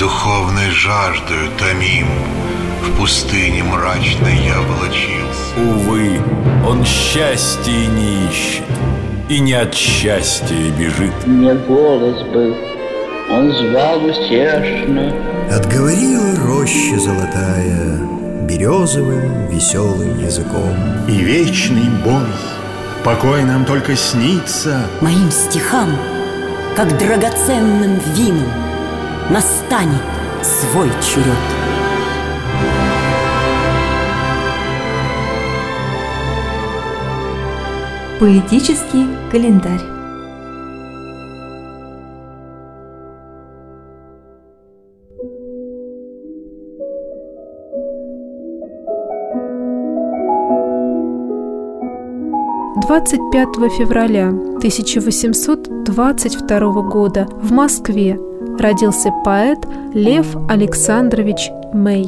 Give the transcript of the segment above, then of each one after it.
Духовной жаждою томим, в пустыне мрачной я волочился. Увы, он счастья не ищет, и не от счастья бежит. Мне голос был, он звал утешно. Отговорила роща золотая березовым веселым языком. И вечный бой, покой нам только снится. Моим стихам, как драгоценным винам, настанет свой черед. Поэтический календарь. «25 февраля 1822 года в Москве родился поэт Лев Александрович Мэй.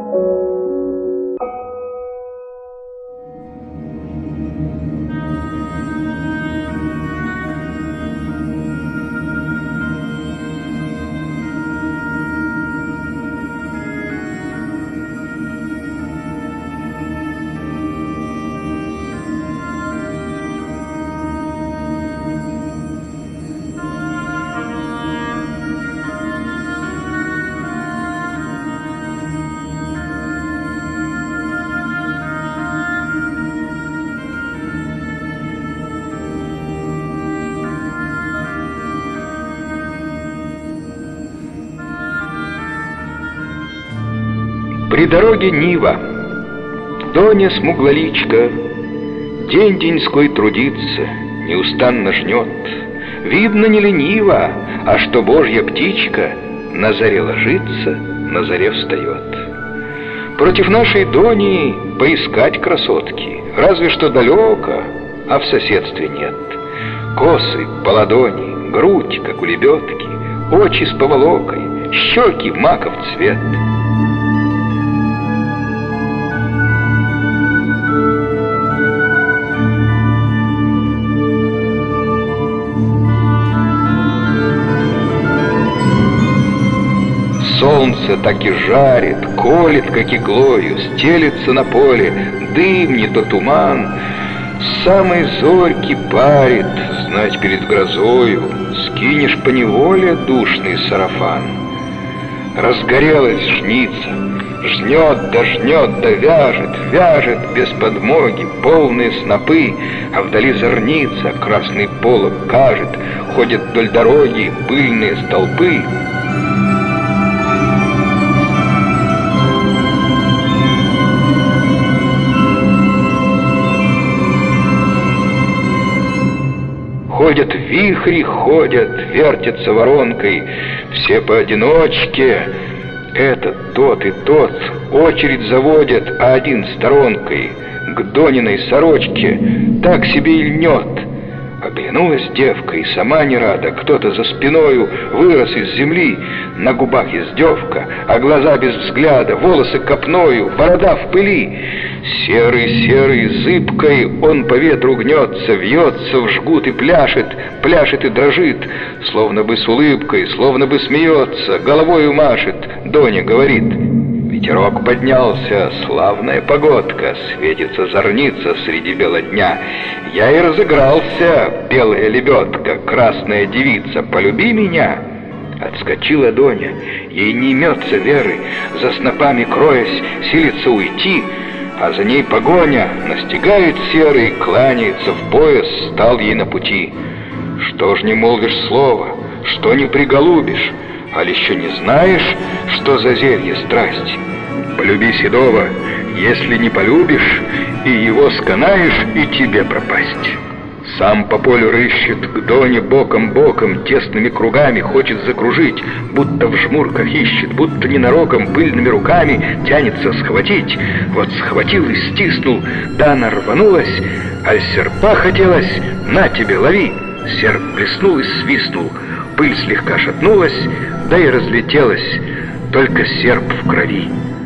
При дороге Нива, Доня смуглоличка, день-деньской трудится, неустанно жнет. Видно, не лениво, а что божья птичка на заре ложится, на заре встает. Против нашей Дони поискать красотки, разве что далеко, а в соседстве нет. Косы по ладони, грудь, как у лебедки, очи с поволокой, щеки маков цвет. Солнце так и жарит, колет, как иглою, стелется на поле, дым не то туман, с самой зорьки парит, знать перед грозою, скинешь поневоле душный сарафан. Разгорелась жница, жнет да вяжет, вяжет без подмоги, полные снопы, а вдали зорница, красный полог кажет, ходят вдоль дороги пыльные столпы. Ходят вихри, ходят, вертятся воронкой, все поодиночке. Этот, тот и тот очередь заводят, а один сторонкой. К Дониной сорочке так себе и льнет. Оглянулась девка и сама не рада. Кто-то за спиною вырос из земли. На губах издевка, а глаза без взгляда, волосы копною, борода в пыли. Серый, зыбкой он по ветру гнется, вьется в жгут и пляшет, пляшет и дрожит, словно бы с улыбкой, словно бы смеется, головою машет. Доня говорит: ветерок поднялся, славная погодка, светится зорница среди бела дня. Я и разыгрался, белая лебедка, красная девица, полюби меня. Отскочила Доня, ей не имется веры, за снопами кроясь, силится уйти, а за ней погоня, настигает серый, кланяется в пояс, стал ей на пути. Что ж не молвишь слова, что не приголубишь, аль еще не знаешь, что за зелье страсть? Полюби седого, если не полюбишь, и его сканаешь, и тебе пропасть. Сам по полю рыщет, к Доне боком-боком, тесными кругами хочет закружить, будто в жмурках ищет, будто ненароком пыльными руками тянется схватить. Вот схватил и стиснул, да она рванулась, аль серпа хотелось, на тебе, лови. Серп блеснул и свистнул, пыль слегка шатнулась, да и разлетелась, только серп в крови.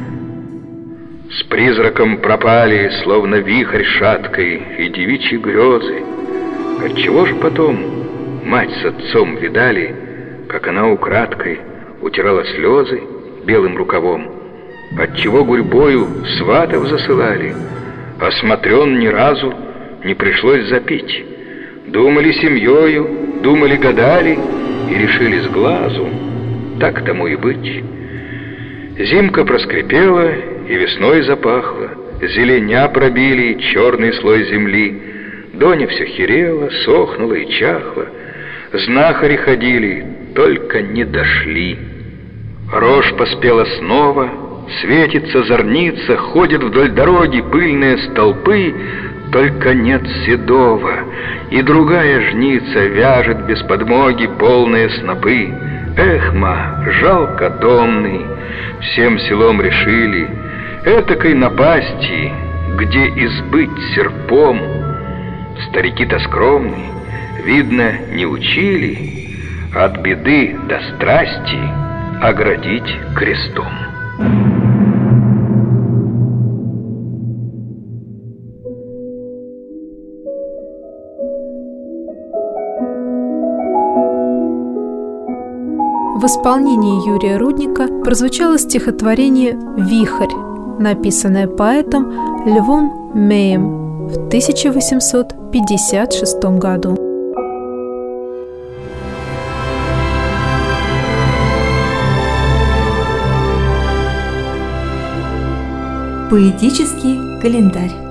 С призраком пропали, словно вихрь шаткой, и девичьи грезы. Отчего ж потом мать с отцом видали, как она украдкой утирала слезы белым рукавом. Отчего гурьбою сватов засылали, а смотрен ни разу не пришлось запить. Думали семьёю, думали, гадали и решили с глазу, так тому и быть. Зимка проскрипела и весной запахла, зеленя пробили и черный слой земли. Доня все херела, сохнула и чахла. Знахари ходили, только не дошли. Рожь поспела снова, светится зорница, ходят вдоль дороги пыльные столпы, только нет седого, и другая жница вяжет без подмоги полные снопы. Эх, ма, жалко домный, всем селом решили, этакой напасти, где избыть серпом. Старики-то скромные, видно, не учили от беды до страсти оградить крестом. В исполнении Юрия Рудника прозвучало стихотворение «Вихрь», написанное поэтом Львом Меем в 1856 году. Поэтический календарь.